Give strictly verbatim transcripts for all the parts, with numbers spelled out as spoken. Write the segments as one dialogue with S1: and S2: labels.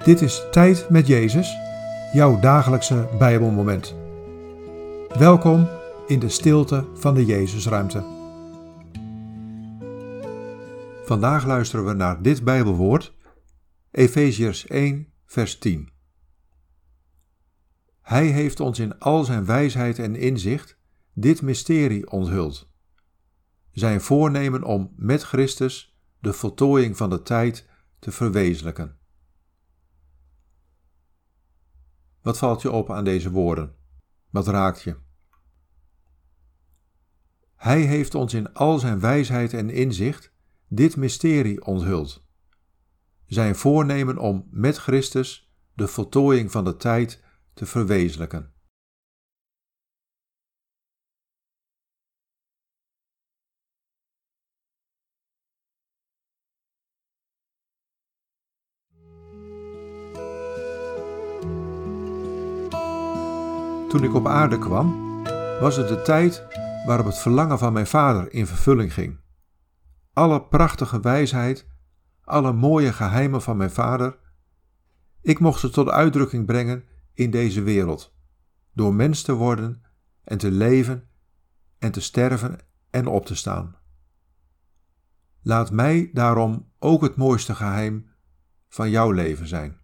S1: Dit is Tijd met Jezus, jouw dagelijkse Bijbelmoment. Welkom in de stilte van de Jezusruimte. Vandaag luisteren we naar dit Bijbelwoord, Efeziërs één, vers tien. Hij heeft ons in al zijn wijsheid en inzicht dit mysterie onthuld. Zijn voornemen om met Christus de voltooiing van de tijd te verwezenlijken. Wat valt je op aan deze woorden? Wat raakt je? Hij heeft ons in al zijn wijsheid en inzicht dit mysterie onthuld. Zijn voornemen om met Christus de voltooiing van de tijd te verwezenlijken. Toen ik op aarde kwam, was het de tijd waarop het verlangen van mijn vader in vervulling ging. Alle prachtige wijsheid, alle mooie geheimen van mijn vader, ik mocht ze tot uitdrukking brengen in deze wereld, door mens te worden en te leven en te sterven en op te staan. Laat mij daarom ook het mooiste geheim van jouw leven zijn.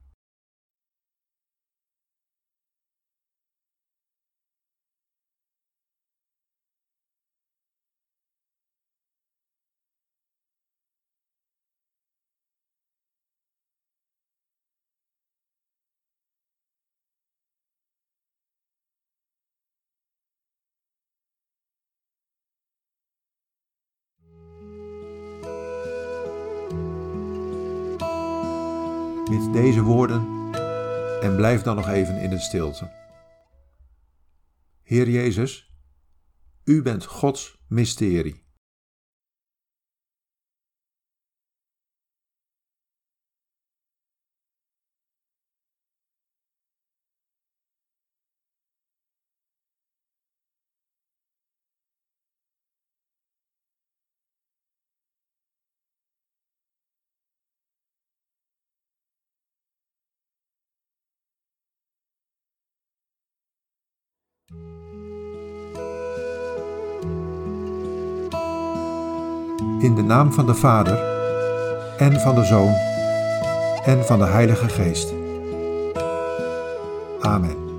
S1: Met deze woorden en blijf dan nog even in de stilte. Heer Jezus, U bent Gods mysterie. In de naam van de Vader, en van de Zoon, en van de Heilige Geest. Amen.